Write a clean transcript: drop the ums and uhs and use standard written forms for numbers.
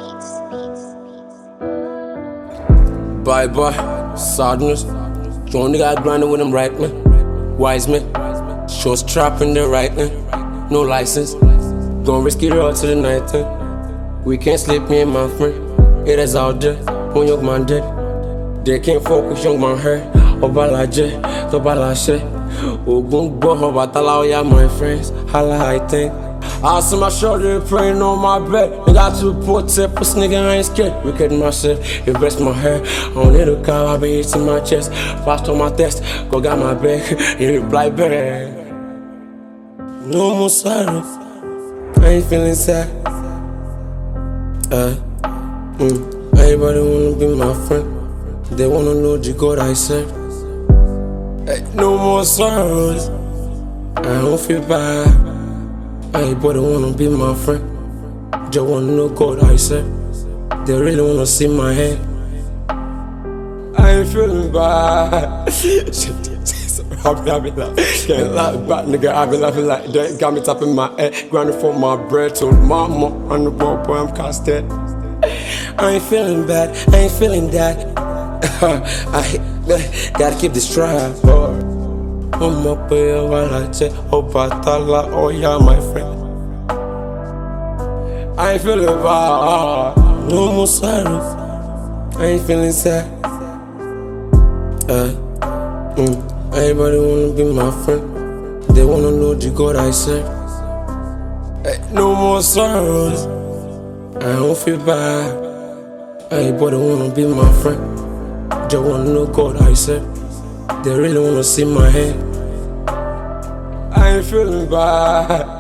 Bye bye, sadness. Join the guy grinding with them right man. Wise man, show strap in the right man. No license, gon' risk it all to the night time. We can't sleep, me and my friend. It is out there, when young man dead. They can't focus, young man hurt. Obalaje, Tobalashe. Ogun go, Obatala, yeah, my friends. Holla, I think. I see my shoulder praying on my bed. I got to protect, puss nigga, I ain't scared. Wicked myself, invest my hair. On little car, I be hitting my chest. Fast on my test, go got my back. He reply back. No more sorrow, I ain't feeling sad. Everybody wanna be my friend. They wanna know the God I serve. No more sorrows, I don't feel bad. Everybody wanna be my friend. Just wanna know God I serve. They really wanna see my head. I ain't feeling bad. I be like, can't lie back, nigga. I be laughing like that. Got me tapping my head, grinding for my bread. Told mama on the road, boy, I'm casted. I ain't feeling bad, I ain't feeling that. I gotta keep this drive, boy. I'm up here while I check. Obatala, oh yeah, my friend. I ain't feeling bad. No more sorrow, I ain't feeling sad. Everybody wanna be my friend. They wanna know the God I serve. No more sorrows, I don't feel bad. Everybody wanna be my friend. Just wanna know God I serve. They really wanna see my head. I ain't feeling bad.